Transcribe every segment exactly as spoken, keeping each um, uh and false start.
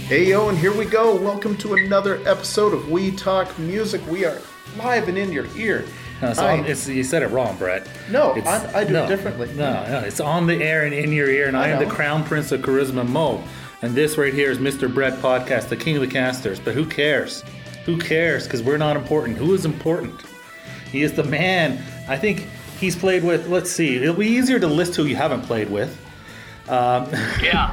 Hey yo, and here we go. Welcome to another episode of We Talk Music. We are live and in your ear. No, it's on, it's, you said it wrong, Brett. No, it's, I, I do no, it differently. No, no, it's on the air and in your ear, and I, I am the Crown Prince of Charisma, Mo. And this right here is Mister Brett Podcast, the king of the casters. But who cares? Who cares? Because we're not important. Who is important? He is the man. I think he's played with, let's see, it'll be easier to list who you haven't played with. Um, yeah.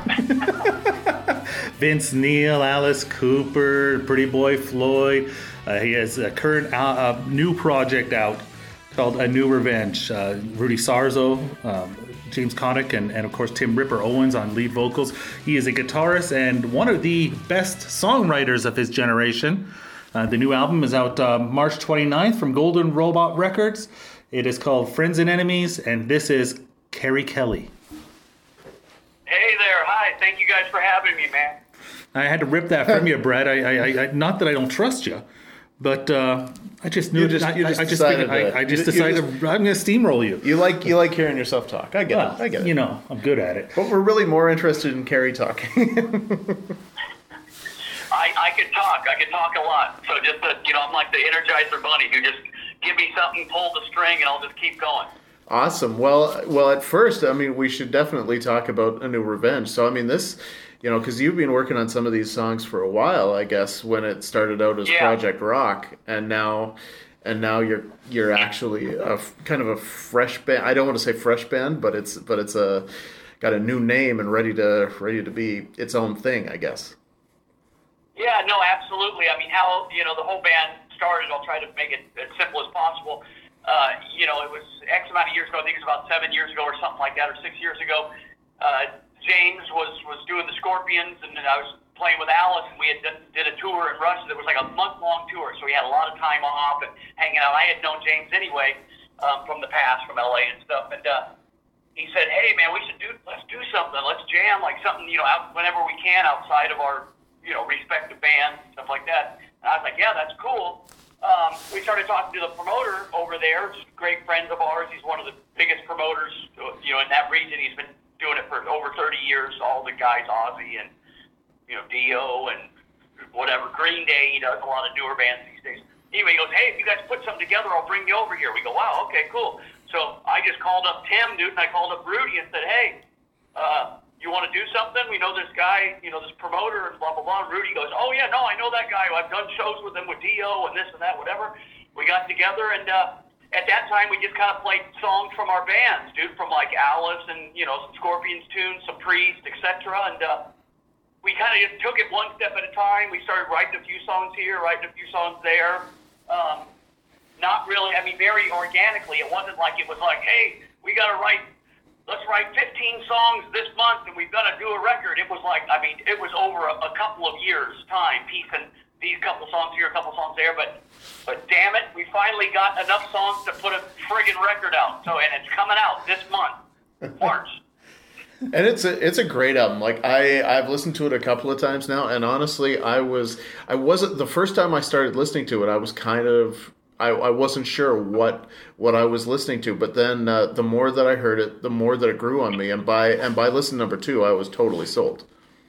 Vince Neil, Alice Cooper, Pretty Boy Floyd. Uh, he has a current uh, uh, new project out called A New Revenge. Uh, Rudy Sarzo, um, James Connick, and, and of course Tim Ripper Owens on lead vocals. He is a guitarist and one of the best songwriters of his generation. Uh, the new album is out uh, March twenty-ninth from Golden Robot Records. It is called Friends and Enemies, and this is Kerry Kelly. Hey there, hi. Thank you guys for having me, man. I had to rip that from you, Brett. I, I, I, not that I don't trust you, but uh, I just knew. You just, I, you just I, I just, decided. figured, To, I, I just you, decided you just, I'm going to steamroll you. You like you like hearing yourself talk. I get well, it. I get it. You know, I'm good at it. But we're really more interested in Kerry talking. I, I could talk. I could talk a lot. So just, uh, you know, I'm like the Energizer Bunny. You just give me something, pull the string, and I'll just keep going. Awesome. Well, well, at first, I mean, we should definitely talk about A New Revenge. So, I mean, this, you know, because you've been working on some of these songs for a while, I guess, when it started out as yeah. Project Rock, and now, and now you're you're actually a kind of a fresh band. I don't want to say fresh band, but it's but it's a got a new name and ready to ready to be its own thing, I guess. Yeah. No. Absolutely. I mean, how you know the whole band started. I'll try to make it as simple as possible. Uh, you know, it was X amount of years ago. I think it was about seven years ago or something like that, or six years ago. Uh, James was, was doing the Scorpions, and then I was playing with Alice, and we had done, did a tour in Russia. It was like a month-long tour, so we had a lot of time off and hanging out. I had known James anyway um, from the past, from L A and stuff. And uh, he said, "Hey, man, we should do let's do something. Let's jam like something, you know, out whenever we can outside of our, you know, respective bands and stuff like that." And I was like, "Yeah, that's cool." Um, we started talking to the promoter over there, just great friends of ours. He's one of the biggest promoters, you know, in that region. He's been doing it for over thirty years. All the guys, Ozzy and, you know, Dio and whatever, Green Day. He does a lot of newer bands these days. Anyway, he goes, "Hey, if you guys put something together, I'll bring you over here." We go, "Wow, okay, cool." So I just called up Tim, dude, and I called up Rudy and said, "Hey, uh, you want to do something? We know this guy, you know, this promoter and blah, blah, blah." And Rudy goes, "Oh, yeah, no, I know that guy. I've done shows with him with Dio and this and that, whatever." We got together, and uh, at that time, we just kind of played songs from our bands, dude, from like Alice and, you know, some Scorpions tunes, some Priest, et cetera. And uh, we kind of just took it one step at a time. We started writing a few songs here, writing a few songs there. Um, not really, I mean, very organically. It wasn't like it was like, "Hey, we got to write let's write fifteen songs this month and we've got to do a record." It was like, I mean, it was over a, a couple of years' time, piecing these couple songs here, a couple songs there. But, but damn it, we finally got enough songs to put a friggin' record out. So, and it's coming out this month, March. And it's a it's a great album. Like I I've listened to it a couple of times now, and honestly, I was I wasn't the first time I started listening to it. I was kind of I, I wasn't sure what what I was listening to, but then uh, the more that I heard it, the more that it grew on me, and by and by listen number two, I was totally sold.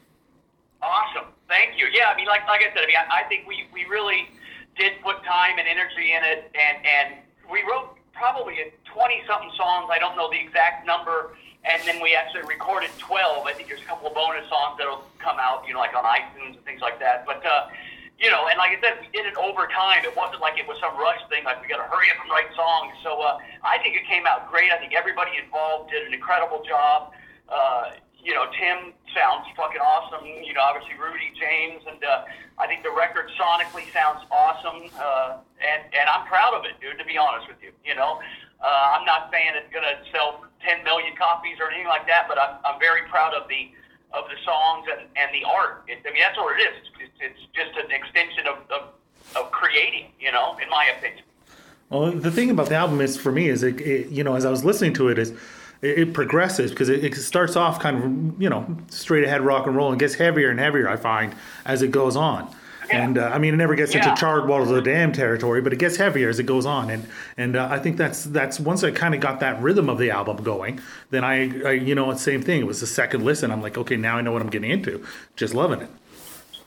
Awesome, thank you. Yeah, I mean, like like I said, I mean, I, I think we, we really did put time and energy in it, and and we wrote probably twenty something songs. I don't know the exact number, and then we actually recorded twelve. I think there's a couple of bonus songs that'll come out, you know, like on iTunes and things like that. But uh, you know, and like I said, we did it over time. It wasn't like it was some rush thing, like we got to hurry up and write songs. So uh, I think it came out great. I think everybody involved did an incredible job. Uh, you know, Tim sounds fucking awesome. You know, obviously Rudy, James, and uh, I think the record sonically sounds awesome. Uh, and, and I'm proud of it, dude, to be honest with you. You know, uh, I'm not saying it's going to sell ten million copies or anything like that, but I'm, I'm very proud of the of the songs and, and the art. It, I mean, that's what it is. It's, it's just an extension of, of, of creating, you know, in my opinion. Well, the thing about the album is, for me, is, it, it you know, as I was listening to it, is it, it progresses, because it, it starts off kind of, you know, straight ahead rock and roll, and gets heavier and heavier, I find, as it goes on. Yeah. And uh, I mean, it never gets yeah. into charred walls of the dam territory, but it gets heavier as it goes on. And and uh, I think that's that's once I kind of got that rhythm of the album going, then I, I you know, it's the same thing. It was the second listen. I'm like, okay, now I know what I'm getting into. Just loving it.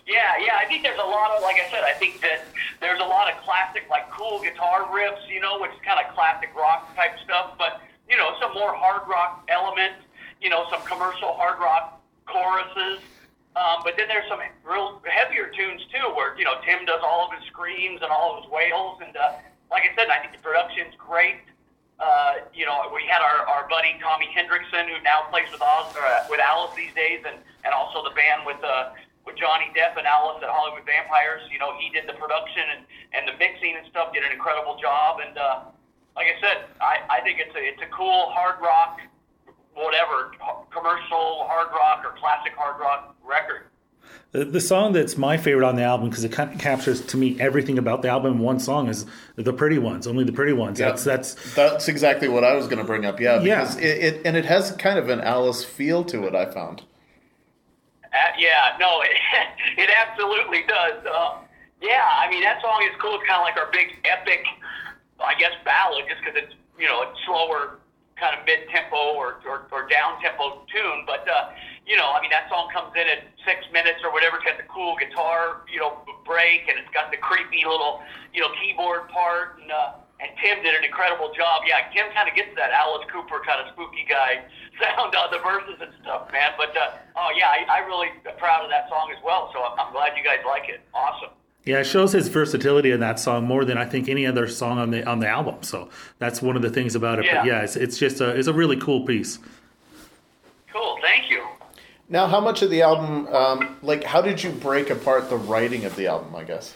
Yeah, yeah. I think there's a lot of, like I said, I think that there's a lot of classic, like cool guitar riffs, you know, which is kind of classic rock type stuff, but, you know, some more hard rock elements, you know, some commercial hard rock choruses. Um, but then there's some real heavier tunes too, where, you know, Tim does all of his screams and all of his wails. And uh, like I said, I think the production's great. Uh, you know, we had our, our buddy Tommy Hendrickson, who now plays with Oz, or, uh, with Alice these days, and, and also the band with uh, with Johnny Depp and Alice at Hollywood Vampires. You know, he did the production and, and the mixing and stuff, did an incredible job. And uh, like I said, I, I think it's a it's a cool hard rock, whatever, commercial hard rock or classic hard rock record. The, the song that's my favorite on the album, because it kind of captures to me everything about the album in one song, is "The Pretty Ones." Only the Pretty Ones. Yeah, that's that's that's exactly what I was going to bring up. Yeah, because Yeah. It, it and it has kind of an Alice feel to it, I found. Uh, yeah, no, it, it absolutely does. Uh, yeah, I mean, that song is cool. It's kind of like our big epic, I guess, ballad, just because it's, you know, it's slower, kind of mid-tempo or, or, or down-tempo tune. But, uh, you know, I mean, that song comes in at six minutes or whatever. It's got the cool guitar, you know, break, and it's got the creepy little, you know, keyboard part. And, uh, and Tim did an incredible job. Yeah, Tim kind of gets that Alice Cooper kind of spooky guy sound on the verses and stuff, man. But, uh, oh, yeah, I, I really am proud of that song as well. So I'm, I'm glad you guys like it. Awesome. Yeah, it shows his versatility in that song more than I think any other song on the on the album. So that's one of the things about it. Yeah. But yeah, it's, it's just a it's a really cool piece. Cool, thank you. Now, how much of the album, um, like, how did you break apart the writing of the album, I guess?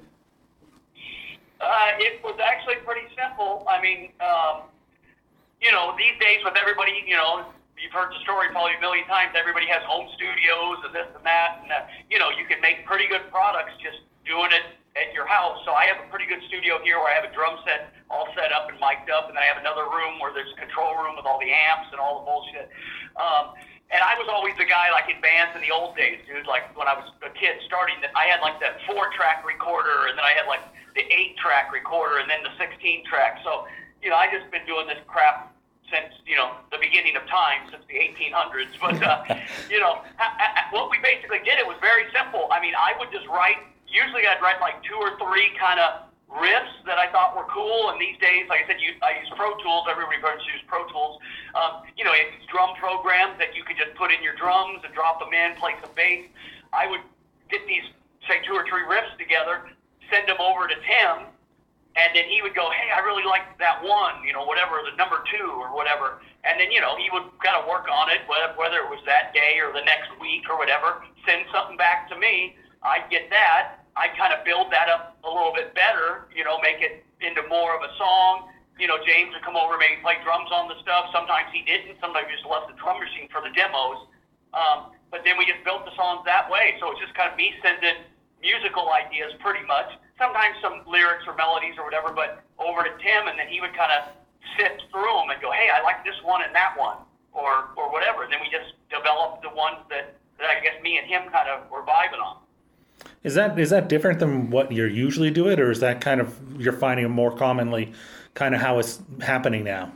Uh, it was actually pretty simple. I mean, um, you know, these days with everybody, you know, you've heard the story probably a million times. Everybody has home studios and this and that. And, uh, you know, you can make pretty good products just doing it at your house. So I have a pretty good studio here where I have a drum set all set up and mic'd up. And then I have another room where there's a control room with all the amps and all the bullshit. Um, and I was always the guy, like, in bands in the old days, dude. Like, when I was a kid starting, that I had, like, that four-track recorder, and then I had, like, the eight-track recorder, and then the sixteen-track. So, you know, I just been doing this crap since, you know, the beginning of time, since the eighteen hundreds. But, uh, you know, ha- ha- what we basically did, it was very simple. I mean, I would just write, usually I'd write, like, two or three kind of riffs that I thought were cool. And these days, like I said, you, I use Pro Tools. Everybody use Pro Tools. Um, you know, it's drum programs that you could just put in your drums and drop them in, play some bass. I would get these, say, two or three riffs together, send them over to Tim, and then he would go, hey, I really like that one, you know, whatever, the number two or whatever. And then, you know, he would kind of work on it, whether, whether it was that day or the next week or whatever, send something back to me. I'd get that. I'd kind of build that up a little bit better, you know, make it into more of a song. You know, James would come over, maybe play drums on the stuff. Sometimes he didn't. Sometimes he just left the drum machine for the demos. Um, but then we just built the songs that way. So it's just kind of me sending musical ideas pretty much. Sometimes some lyrics or melodies or whatever, but over to Tim, and then he would kind of sift through them and go, hey, I like this one and that one, or or whatever. And then we just developed the ones that, that I guess me and him kind of were vibing on. Is that is that different than what you're usually doing, or is that kind of you're finding it more commonly kind of how it's happening now?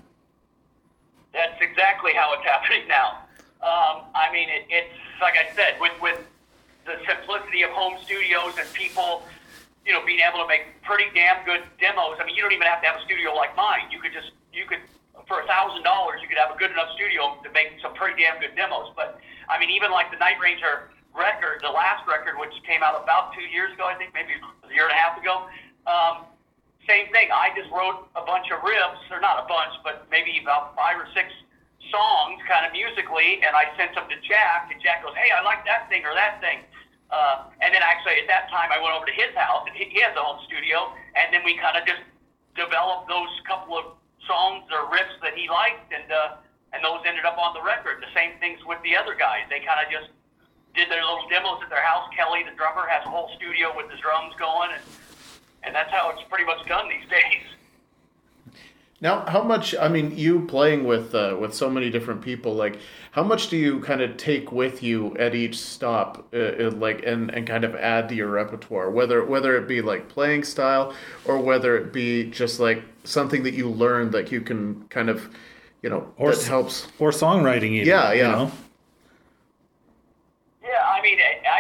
That's exactly how it's happening now. Um, I mean, it, it's like I said, with with the simplicity of home studios and people, you know, being able to make pretty damn good demos. I mean, you don't even have to have a studio like mine. You could just, you could, for a thousand dollars, you could have a good enough studio to make some pretty damn good demos. But I mean, even like the Night Ranger record, the last record, which came out about two years ago, I think, maybe a year and a half ago. Um, same thing. I just wrote a bunch of riffs, or not a bunch, but maybe about five or six songs, kind of musically, and I sent them to Jack, and Jack goes, hey, I like that thing or that thing. Uh, and then actually at that time I went over to his house, and he, he has a home studio, and then we kind of just developed those couple of songs or riffs that he liked, and uh, and those ended up on the record. The same things with the other guys. They kind of just did their little demos at their house. Kelly, the drummer, has a whole studio with his drums going, and and that's how it's pretty much done these days. Now, how much, I mean, you playing with uh, with so many different people, like, how much do you kind of take with you at each stop, uh, like, and, and kind of add to your repertoire, whether whether it be, like, playing style, or whether it be just, like, something that you learned that you can kind of, you know, or that helps. Or songwriting even. Yeah, yeah. You know? Yeah, I mean, I, I try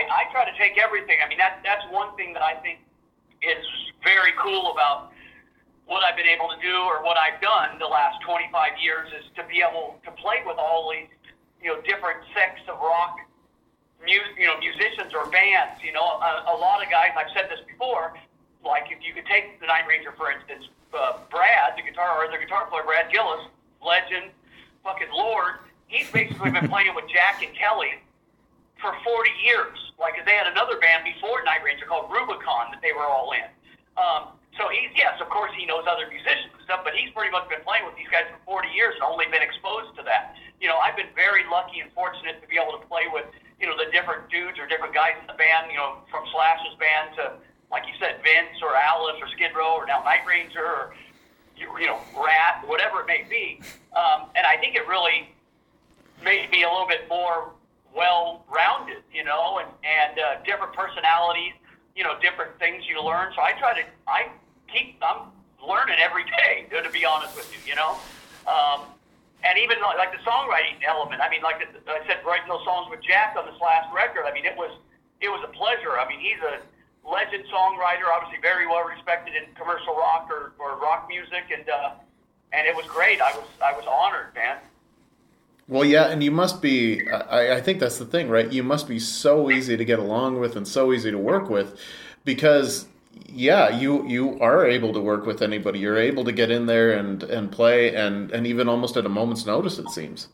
try to take everything. I mean, that that's one thing that I think is very cool about what I've been able to do or what I've done the last twenty-five years is to be able to play with all these, you know, different sects of rock, mu- you know, musicians or bands. You know, a, a lot of guys, I've said this before, like if you could take the Night Ranger, for instance, uh, Brad, the guitar, or the guitar player, Brad Gillis, legend, fucking Lord, he's basically been playing with Jack and Kelly for forty years. Like, they had another band before Night Ranger called Rubicon that they were all in. Um, So he's, yes, of course he knows other musicians and stuff, but he's pretty much been playing with these guys for forty years and only been exposed to that. You know, I've been very lucky and fortunate to be able to play with, you know, the different dudes or different guys in the band, you know, from Slash's band to, like you said, Vince or Alice or Skid Row or now Night Ranger or, you, you know, Rat, whatever it may be. Um, and I think it really made me a little bit more well-rounded, you know, and, and uh, different personalities, you know, different things you learn. So I try to, I keep, I'm learning every day, to be honest with you, you know? Um, and even like the songwriting element, I mean, like I said, writing those songs with Jack on this last record, I mean, it was, it was a pleasure. I mean, he's a legend songwriter, obviously very well respected in commercial rock or, or rock music. And, uh, and it was great. I was, I was honored, man. Well, yeah, and you must be, I, I think that's the thing, right? You must be so easy to get along with and so easy to work with because, yeah, you you are able to work with anybody. You're able to get in there and, and play and, and even almost at a moment's notice, it seems.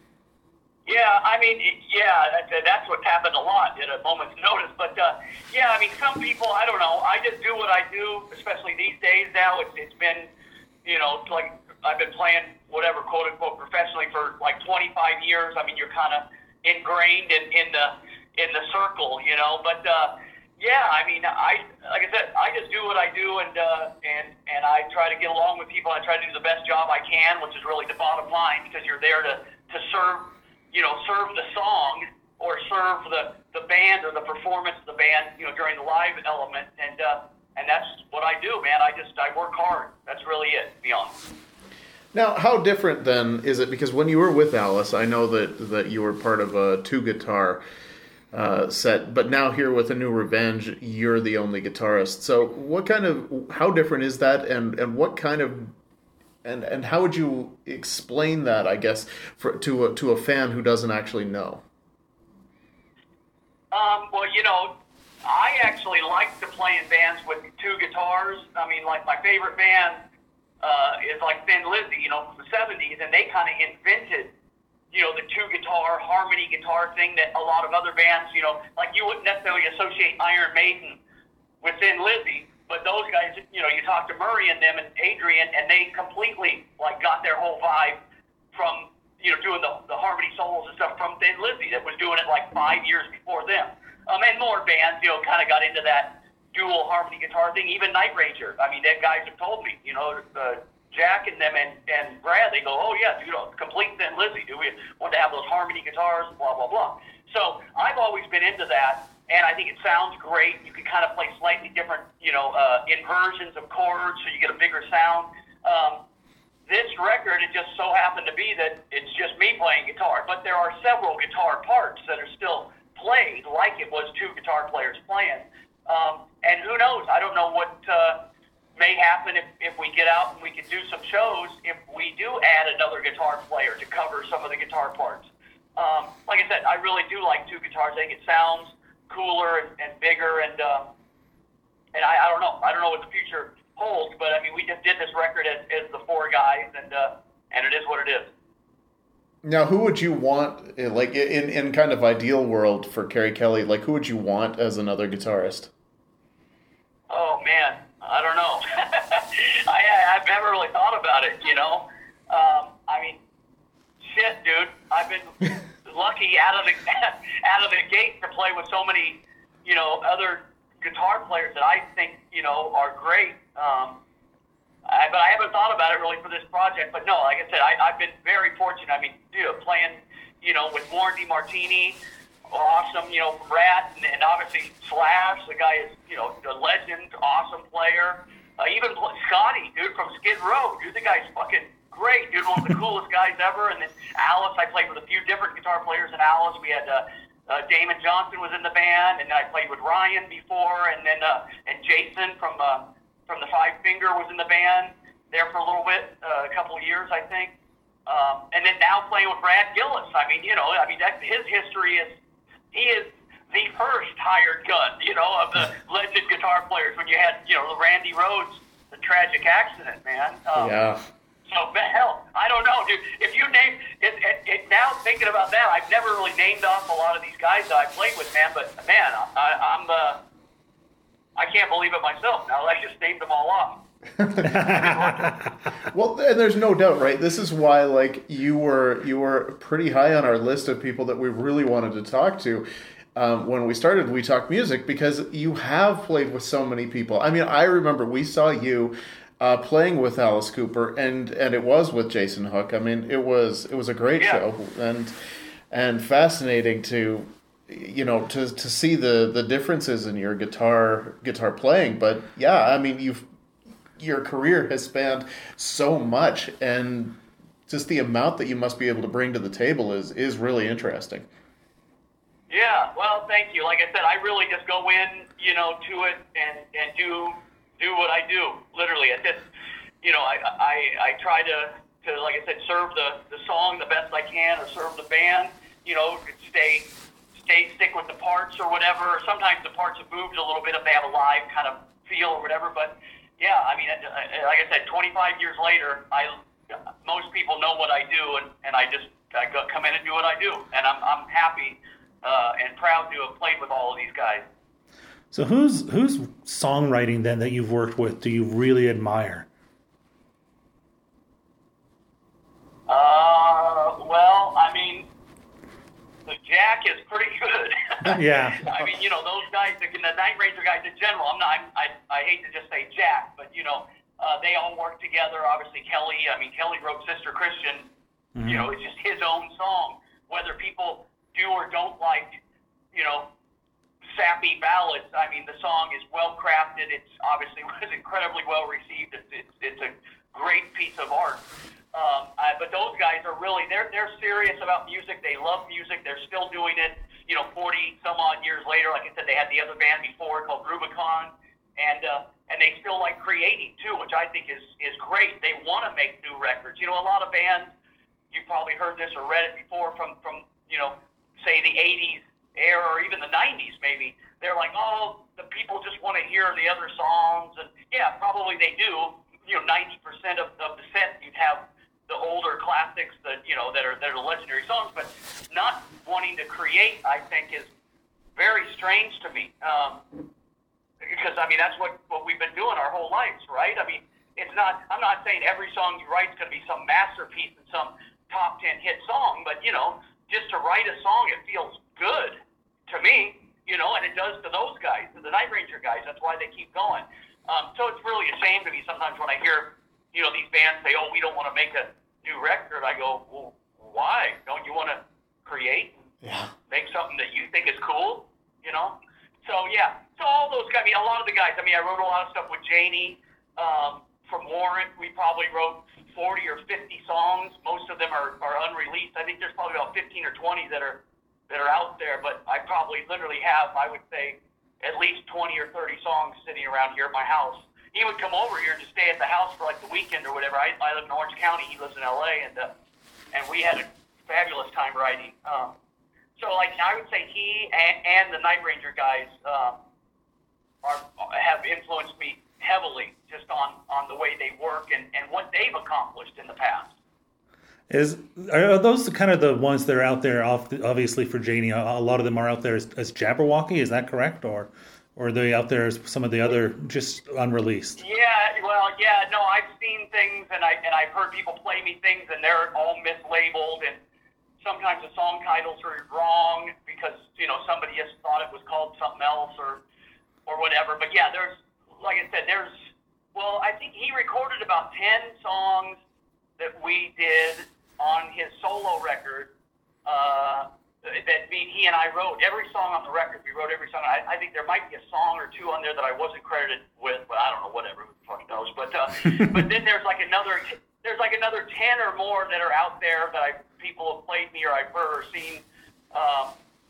Yeah, I mean, yeah, that, that's what's happened a lot at a moment's notice. But, uh, yeah, I mean, some people, I don't know, I just do what I do, especially these days now. It's, it's been, you know, like I've been playing whatever, quote unquote, professionally for like twenty-five years. I mean, you're kind of ingrained in, in the in the circle, you know. But uh, yeah, I mean, I like I said, I just do what I do, and uh, and and I try to get along with people. I try to do the best job I can, which is really the bottom line, because you're there to to serve, you know, serve the song or serve the the band or the performance of the band, you know, during the live element, and uh, and that's what I do, man. I just I work hard. That's really it, to be honest. Now, how different then is it? Because when you were with Alice, I know that, that you were part of a two-guitar uh, set, but now here with A New Revenge, you're the only guitarist. So what kind of, how different is that, and, and what kind of, and, and how would you explain that, I guess, for, to, a, to a fan who doesn't actually know? Um, well, you know, I actually like to play in bands with two guitars. I mean, like my favorite band Uh, is like Thin Lizzy, you know, from the seventies, and they kind of invented, you know, the two-guitar, harmony guitar thing that a lot of other bands, you know, like you wouldn't necessarily associate Iron Maiden with Thin Lizzy, but those guys, you know, you talk to Murray and them and Adrian, and they completely, like, got their whole vibe from, you know, doing the, the harmony solos and stuff from Thin Lizzy that was doing it, like, five years before them. Um, and more bands, you know, kind of got into that dual harmony guitar thing. Even Night Ranger, I mean, that guys have told me, you know, uh, Jack and them and, and Brad, they go, oh yeah, you know, complete Thin Lizzy, do we want to have those harmony guitars, blah, blah, blah. So I've always been into that, and I think it sounds great. You can kind of play slightly different, you know, uh, inversions of chords, so you get a bigger sound. Um, this record, it just so happened to be that it's just me playing guitar, but there are several guitar parts that are still played like it was two guitar players playing. Um, and who knows? I don't know what uh, may happen if, if we get out and we can do some shows, if we do add another guitar player to cover some of the guitar parts. Um, like I said, I really do like two guitars. I think it sounds cooler and, and bigger, and uh, and I, I don't know. I don't know what the future holds, but I mean, we just did this record as, as the four guys, and uh, and it is what it is. Now, who would you want, like, in, in kind of ideal world for Kerry Kelly, like, who would you want as another guitarist? Oh, man, I don't know. I, I've never really thought about it, you know? Um, I mean, shit, dude, I've been lucky out of the out of the gate to play with so many, you know, other guitar players that I think, you know, are great. Um I, but I haven't thought about it really for this project. But no, like I said, I, I've been very fortunate. I mean, dude, playing, you know, with Warren DeMartini, awesome, you know, from Rat, and, and obviously Slash, the guy is, you know, a legend, awesome player. Uh, even Scotty, dude, from Skid Row, dude, the guy's fucking great, dude, one of the coolest guys ever. And then Alice, I played with a few different guitar players in Alice. We had uh, uh, Damon Johnson was in the band, and then I played with Ryan before, and then uh, and Jason from uh, from the Five Finger was in the band there for a little bit, uh, a couple of years, I think. Um, and then now playing with Brad Gillis. I mean, you know, I mean, that, his history is, he is the first hired gun, you know, of the legend guitar players when you had, you know, Randy Rhoads, the tragic accident, man. Um, yeah. So, hell, I don't know, dude. If you name, it, it, it, now thinking about that, I've never really named off a lot of these guys that I played with, man, but, man, I, I'm, uh, I can't believe it myself. Now, I just named them all off. Well, and there's no doubt, right? This is why, like, you were you were pretty high on our list of people that we really wanted to talk to um, when we started We Talk Music, because you have played with so many people. I mean, I remember we saw you uh, playing with Alice Cooper, and and it was with Jason Hook. I mean, it was it was a great yeah. show, and and fascinating to. You know, to to see the the differences in your guitar guitar playing. But yeah, I mean, you've your career has spanned so much, and just the amount that you must be able to bring to the table is is really interesting. Yeah, well, thank you. Like I said, I really just go in, you know, to it and and do do what I do. Literally, I just, you know, I I, I try to, to like I said, serve the, the song the best I can, or serve the band. You know, stay. Stay, stick with the parts or whatever. Sometimes the parts have moved a little bit if they have a live kind of feel or whatever. But yeah, I mean, like I said, twenty-five years later, I most people know what I do, and, and I just I go, come in and do what I do, and I'm I'm happy uh, and proud to have played with all of these guys. So who's who's songwriting then that you've worked with do you really admire? Uh, well, I mean. The Jack is pretty good. Yeah. I mean, you know, those guys, the, the Night Ranger guys in general, I'm not, I, I, I hate to just say Jack, but, you know, uh, they all work together. Obviously, Kelly, I mean, Kelly wrote Sister Christian. Mm-hmm. You know, it's just his own song. Whether people do or don't like, you know, sappy ballads, I mean, the song is well crafted. It's obviously was incredibly well received. It's, it's, it's a great piece of art. Um, I, but those guys are really, they're they're serious about music. They love music. They're still doing it, you know, forty some odd years later. Like I said, they had the other band before called Rubicon, and uh, and they still like creating too, which I think is, is great. They want to make new records. You know, a lot of bands, you've probably heard this or read it before from, from you know, say the eighties era or even the nineties maybe. They're like, oh, the people just want to hear the other songs. And yeah, probably they do. You know, ninety percent of, of the set you'd have the older classics that, you know, that are that are legendary songs, but not wanting to create, I think, is very strange to me. Um, because, I mean, that's what, what we've been doing our whole lives, right? I mean, it's not, I'm not saying every song you write is going to be some masterpiece and some top ten hit song, but, you know, just to write a song, it feels good to me, you know, and it does to those guys, to the Night Ranger guys. That's why they keep going. Um, so it's really a shame to me sometimes when I hear, you know, these bands say, oh, we don't want to make a new record. I go, well, why? Don't you want to create and yeah. make something that you think is cool, you know? So, yeah. So all those guys, I mean, a lot of the guys, I mean, I wrote a lot of stuff with Janie um, from Warrant. We probably wrote forty or fifty songs. Most of them are, are unreleased. I think there's probably about fifteen or twenty that are that are out there, but I probably literally have, I would say, at least twenty or thirty songs sitting around here at my house. He would come over here and just stay at the house for like the weekend or whatever. I, I live in Orange County. He lives in L A, and uh, and we had a fabulous time writing. Um, so like I would say he and, and the Night Ranger guys um, are have influenced me heavily just on, on the way they work and, and what they've accomplished in the past. Is are those the kind of the ones that are out there? Obviously for Janie, a lot of them are out there as, as Jabberwocky. Is that correct, or? Or are they out there as some of the other just unreleased? Yeah, well, yeah, no, I've seen things and I and I've heard people play me things and they're all mislabeled, and sometimes the song titles are wrong because, you know, somebody just thought it was called something else or or whatever. But yeah, there's, like I said, there's, well, I think he recorded about ten songs that we did on his solo record. Uh, that me, he and I wrote every song on the record. We wrote every song. I, I think there might be a song or two on there that I wasn't credited with, but I don't know, whatever, who the fuck knows. But uh, but then there's like another there's like another ten or more that are out there that I people have played me or I've heard or seen. Um,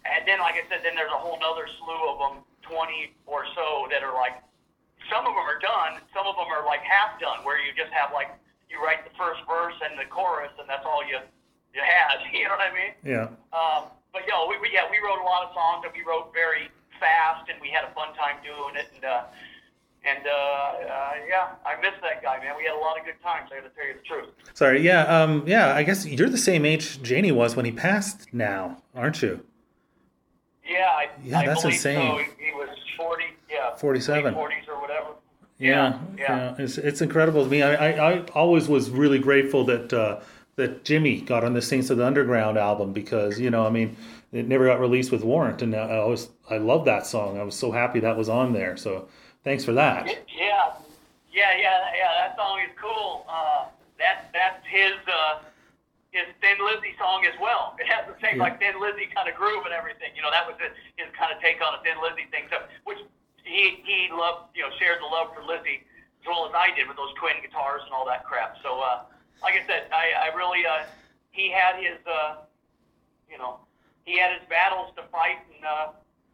and then, like I said, then there's a whole nother slew of them, twenty or so, that are like, some of them are done, some of them are like half done, where you just have like, you write the first verse and the chorus, and that's all you you had. You know what I mean? Yeah. Um, but yo, we, we yeah we wrote a lot of songs that we wrote very fast, and we had a fun time doing it, and uh, and uh, uh, yeah, I miss that guy, man. We had a lot of good times. I got to tell you the truth. Sorry. Yeah. Um. Yeah. I guess you're the same age Janie was when he passed. Now, aren't you? Yeah. I, Yeah, I that's believe insane. So. He, he was forty. Yeah. forty-seven. forties or whatever. Yeah, Yeah, yeah. yeah. It's it's incredible to me. I, I, I always was really grateful that uh, that Jimmy got on the Saints of the Underground album, because, you know, I mean, it never got released with Warrant, and I always I love that song. I was so happy that was on there. So thanks for that. Yeah, yeah, yeah, yeah. That song is cool. Uh, that that's his uh, his Thin Lizzy song as well. It has the same Yeah. like Thin Lizzy kind of groove and everything. You know, that was his, his kind of take on a Thin Lizzy thing. So, which he he loved, you know, shared the love for Lizzy as well as I did with those twin guitars and all that crap. So, uh, like I said, I, I really uh, he had his uh, you know he had his battles to fight, and uh,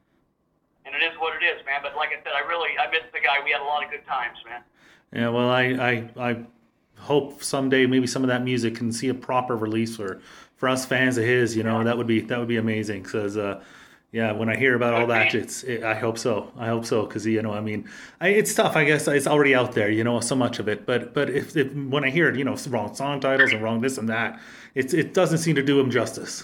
and it is what it is, man. But like I said, I really I miss the guy. We had a lot of good times, man. Yeah, well, I, I I hope someday maybe some of that music can see a proper release for, for us fans of his. You know, Yeah. that would be that would be amazing. Because uh, yeah, when I hear about all that, it's it, I hope so. I hope so, because, you know, I mean, I, it's tough. I guess it's already out there. You know, so much of it. But but if, if when I hear it, you know, wrong song titles and wrong this and that, it's it doesn't seem to do him justice.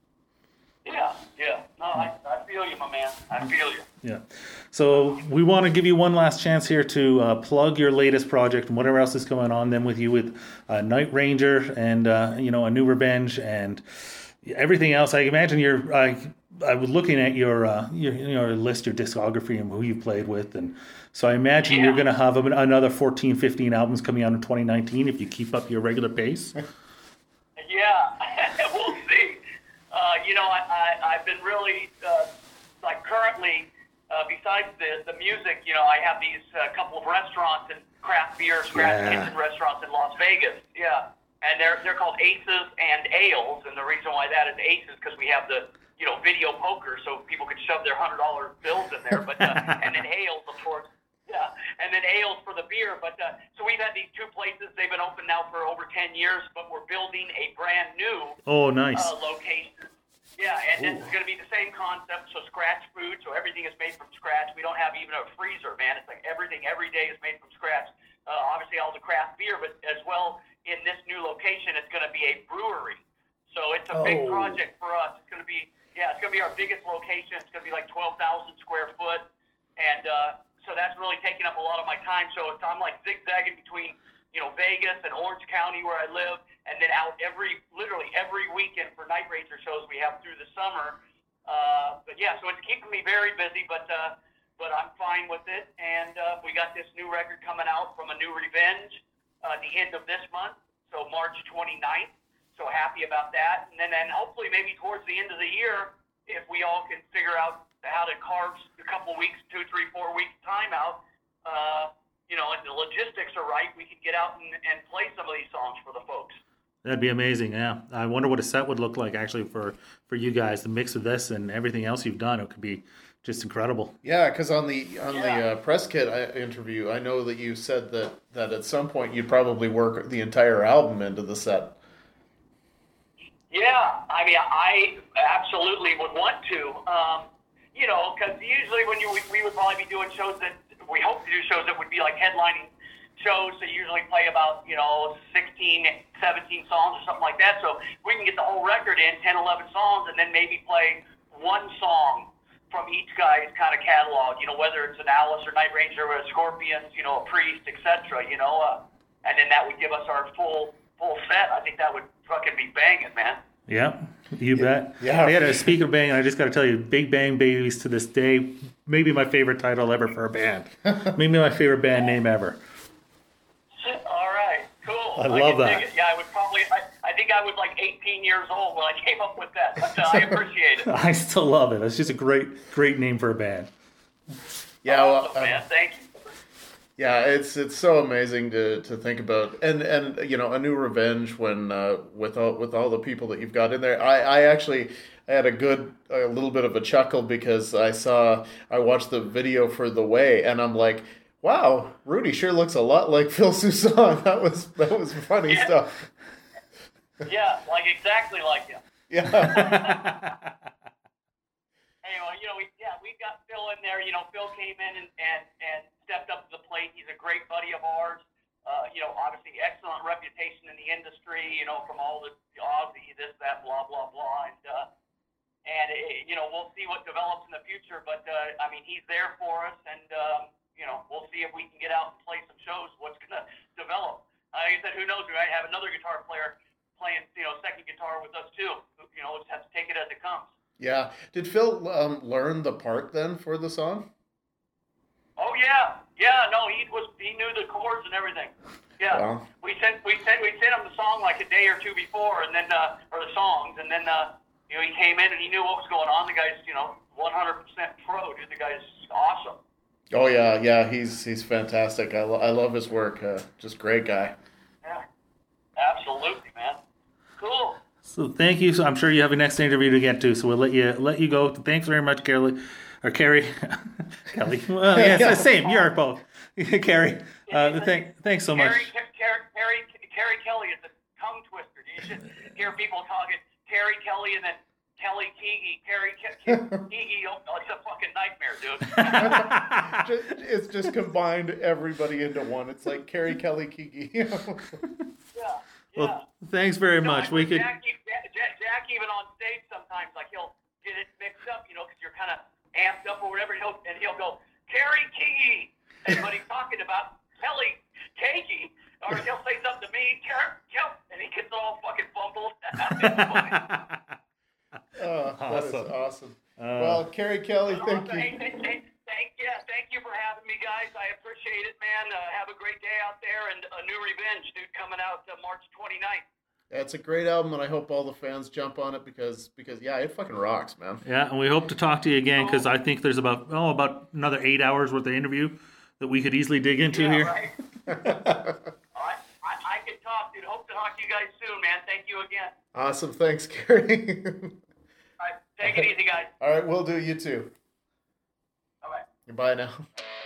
Yeah, yeah. No, I, I feel you, my man. I feel you. Yeah. So we want to give you one last chance here to uh, plug your latest project and whatever else is going on then with you with uh, Night Ranger and, uh, you know, A New Revenge and everything else. I imagine you're, I, I was looking at your, uh, your, your list, your discography and who you played with. And so I imagine Yeah. you're going to have another fourteen, fifteen albums coming out in twenty nineteen if you keep up your regular pace. Yeah, we'll see. Uh, you know, I, I, I've been really, uh, like currently, uh, besides the, the music, you know, I have these uh, couple of restaurants and craft beer, scratch Yeah. kitchen restaurants in Las Vegas. Yeah. And they're, they're called Aces and Ales. And the reason why that is Aces because we have the, you know, video poker so people could shove their one hundred dollar bills in there. But uh, and then Ales, of course. Yeah, and then ales for the beer. But uh, so we've had these two places. They've been open now for over ten years, but we're building a brand new Oh, nice. uh, location. Yeah, and this is going to be the same concept. So scratch food. So everything is made from scratch. We don't have even a freezer, man. It's like everything every day is made from scratch. Uh, obviously, all the craft beer, but as well in this new location, it's going to be a brewery. So it's a big Oh. project for us. It's going to be yeah, it's going to be our biggest location. It's going to be like twelve thousand square foot, and uh, so that's really taking up a lot of my time. So it's, I'm like zigzagging between, you know, Vegas and Orange County where I live, and then out every, literally every weekend for Night Ranger shows we have through the summer. Uh, but yeah, so it's keeping me very busy, but uh, but I'm fine with it. And uh, we got this new record coming out from A New Revenge uh, the end of this month, so March twenty-ninth. So happy about that. And then, then hopefully maybe towards the end of the year, if we all can figure out how to carve a couple weeks, two, three, four weeks time out, uh, you know, and the logistics are right, we can get out and, and play some of these songs for the folks. That'd be amazing, yeah. I wonder what a set would look like actually for, for you guys. The mix of this and everything else you've done, it could be just incredible. Yeah, because on the on Yeah. the uh, press kit I- interview, I know that you said that, that at some point you'd probably work the entire album into the set. Yeah, I mean, I absolutely would want to. Um, you know, because usually when you we would probably be doing shows that we hope to do shows that would be like headlining shows that usually play about, you know, sixteen, seventeen songs or something like that. So we can get the whole record in, ten, eleven songs, and then maybe play one song from each guy's kind of catalog, you know, whether it's an Alice or Night Ranger or a Scorpions, you know, a Priest, et cetera, you know, uh, and then that would give us our full full set. I think that would fucking be banging, man. Yeah, you bet. Yeah. I got to speak of Bang, I just got to tell you, Big Bang Babies to this day, maybe my favorite title ever for a band. Maybe my favorite band name ever. All right, cool. I love can that. dig it. Yeah, I would probably, I, I think I was like eighteen years old when I came up with that, but uh, I appreciate it. I still love it. It's just a great, great name for a band. Yeah, well, Awesome, man. um, Thank you. yeah, it's it's so amazing to, to think about, and and you know, A New Revenge when uh, with all with all the people that you've got in there. I, I actually I had a good, a little bit of a chuckle because I saw, I watched the video for The Way, and I'm like, wow, Rudy sure looks a lot like Phil Soussan. That was that was funny Yeah. stuff. Yeah, like exactly like him. Yeah. Anyway, you know, we yeah, we got Phil in there. You know, Phil came in and, and, and stepped up to the plate. He's a great buddy of ours. Uh, you know, obviously excellent reputation in the industry. You know, from all the Aussie, this, that, blah, blah, blah, and uh, and it, you know, we'll see what develops in the future. But uh, I mean, he's there for us, and um, you know, we'll see if we can get out and play some shows. What's gonna develop? Uh, like I said, who knows? We might have another guitar player playing, you know, second guitar with us too. You know, we'll just have to take it as it comes. Yeah. Did Phil um, learn the part then for the song? Oh yeah, yeah. No, he was. He knew the chords and everything. Yeah. Wow. We sent. We sent. We sent him the song like a day or two before, and then uh, or the songs, and then uh, you know, he came in and he knew what was going on. The guy's, you know, one hundred percent pro. Dude, the guy's awesome. Oh yeah, yeah. He's he's fantastic. I, lo- I love his work. Uh, just great guy. Yeah. Absolutely, man. Cool. So thank you. So I'm sure you have a next interview to get to. So we'll let you let you go. Thanks very much, Kelly, or Carrie, Kelly. Well, yeah, it's the same. You're both, Carrie. Uh, thank, thanks so much. Carrie, Carrie, Carrie, Carrie Kelly is a tongue twister. You should hear people talking Carrie Kelly and then Kelly Keegi. Carrie Ke- Keegi, oh, it's a fucking nightmare, dude. Just- it's just combined everybody into one. It's like Carrie Kelly Kiki. Yeah. Yeah. Well, thanks very No, much. I- We could. Jack, Jack, Jack even on stage sometimes, like he'll get it mixed up, you know, because you're kind of amped up or whatever, and he'll, and he'll go, Carrie Keegi, and when he's talking about Kelly Keegi, or he'll say something to me, Ker, Kel, and he gets all fucking fumbled. It's funny. Oh, that is Awesome. awesome. Uh, Well, Carrie Kelly, thank Hey, you. hey, hey, thank, yeah, thank you for having me, guys. I appreciate it, man. Uh, have a great day out there, and a new Revenge, dude, coming out uh, March twenty-ninth. It's a great album, and I hope all the fans jump on it because because yeah, it fucking rocks, man. Yeah, and we hope to talk to you again because I think there's about oh about another eight hours worth of interview that we could easily dig into Yeah, here. right. I, I, I can talk, dude. Hope to talk to you guys soon, man. Thank you again. Awesome, thanks, Carrie. All right, take it easy, guys. All right, we'll do. You too. Bye-bye. Goodbye now.